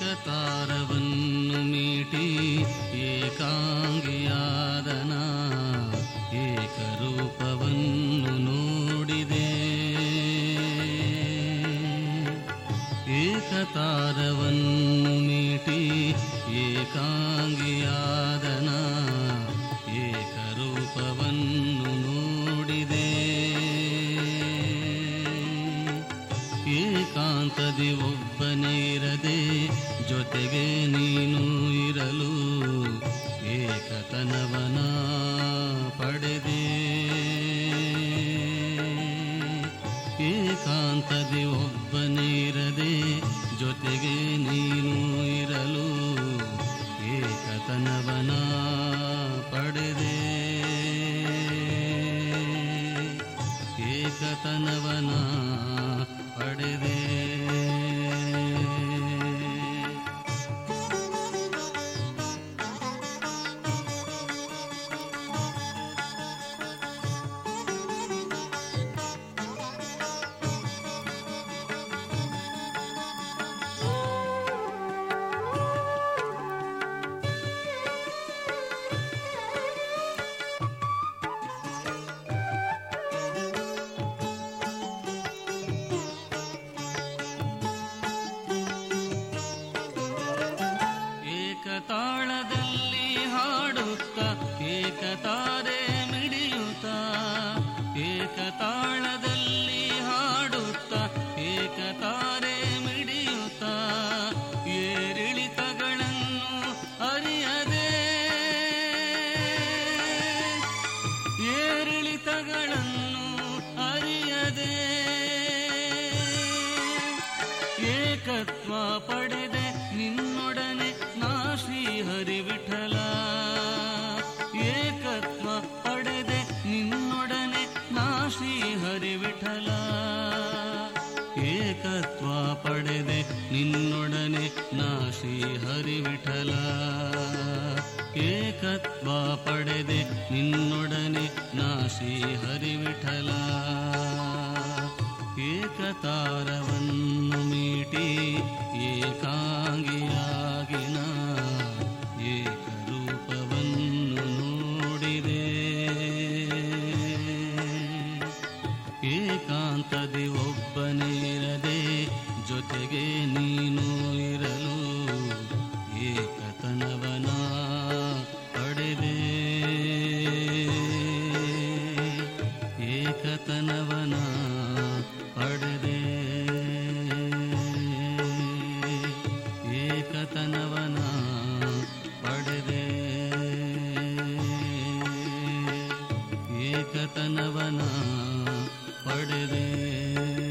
ಏಕತಾರವನ್ನು ಮೀಟಿ ಏಕಾಂಗಿಯಾದನ ಏಕರೂಪವನ್ನು ನೋಡಿದೆ. ಏಕತಾರವನ್ನು ಮೀಟಿ ಏಕಾಂಗಿಯಾದನ ಏಕರೂಪವನ್ನು ನೋಡಿದೆ. ಏಕಾಂತದಿ ಒಬ್ಬನೇ ಇರದೆ ಜೊತೆಗೆ ನೀನು ಇರಲು ಏಕತನವನ ಪಡೆದೆ. ಏಕಾಂತದಿ ಒಬ್ಬನೇ ಇರದೆ ಜೊತೆಗೆ ನೀನು ಇರಲು ಏಕತನವನ ಪಡೆದೆ. ಏಕತನವನ ಪಡೆದೆ. ಏಕತಾಳದಲ್ಲಿ ಹಾಡುತ್ತ ಏಕತಾರೆ ಮಿಡಿಯುತ್ತ ಏಕತಾಳದಲ್ಲಿ ಹಾಡುತ್ತ ಏಕತಾರೆ ಮಿಡಿಯುತ್ತ ಏರಿಳಿತಗಳನ್ನು ಅರಿಯದೆ ಏರಿಳಿತಗಳನ್ನು ಅರಿಯದೆ ಏಕತ್ವ ಪಡೆದೆ ನಿನ್ನೊಡನೆ ನಾ ಶ್ರೀಹರಿ ವಿಠಲ. ಏಕತ್ವ ಪಡೆದೆ ನಿನ್ನೊಡನೆ ನಾ ಶ್ರೀಹರಿ ವಿಠಲ. ಏಕತ್ವ ಪಡೆದೆ ನಿನ್ನೊಡನೆ ನಾ ಶ್ರೀಹರಿ ವಿಠಲ. ಏಕತ್ವ ಪಡೆದೆ ನಿನ್ನೊಡನೆ ನಾ ಶ್ರೀಹರಿ ವಿಠಲ. ಏಕತಾರವನ್ನು ಮೀಟಿ ಏಕಾಂಗಿಯಾಗಿನ ಏಕರೂಪವನ್ನು ನೋಡಿದೆ. ಏಕಾಂತದಿ ಒಬ್ಬನೇ ಇರದೆ ಜೊತೆಗೆ ನೀನು ಇರಲು ಏಕತನವನ ಪಡೆದೆ. ಏಕತನವನ ಪಡೆದೆ. ಏಕತನವನ ಪಡೆದೆ. ಏಕತನವನ ಪಡೆದೆ.